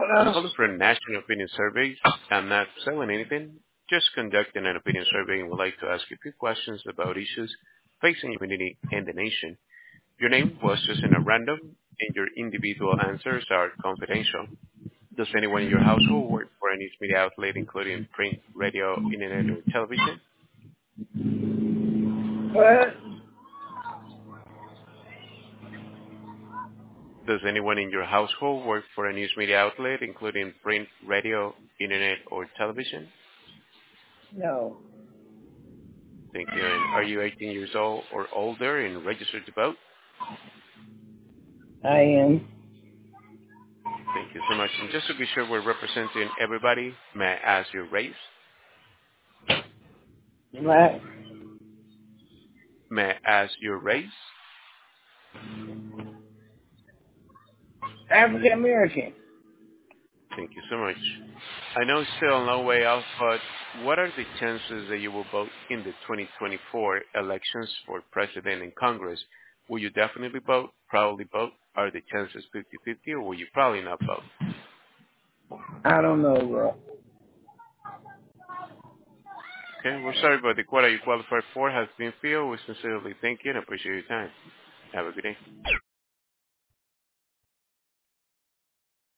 I'm Buenas. calling for a national opinion survey. I'm not selling anything, just conducting an opinion survey and would like to ask you a few questions about issues facing humanity and the nation. Your name was chosen at random and your individual answers are confidential. Does anyone in your household work for a news media outlet, including print, radio, internet, or television? What? Does anyone in your household work for a news media outlet, including print, radio, internet, or television? No. Thank you. And are you 18 years old or older and registered to vote? I am. Thank you so much. And just to be sure we're representing everybody, may I ask your race? Black. May I ask your race? African American. Thank you so much. I know it's still no way off, but what are the chances that you will vote in the 2024 elections for president and Congress? Will you definitely vote, probably vote? Are the chances 50-50, or will you probably not vote? I don't know, bro. Okay, we're sorry, but the quota you qualified for has been filled. We sincerely thank you and appreciate your time. Have a good day.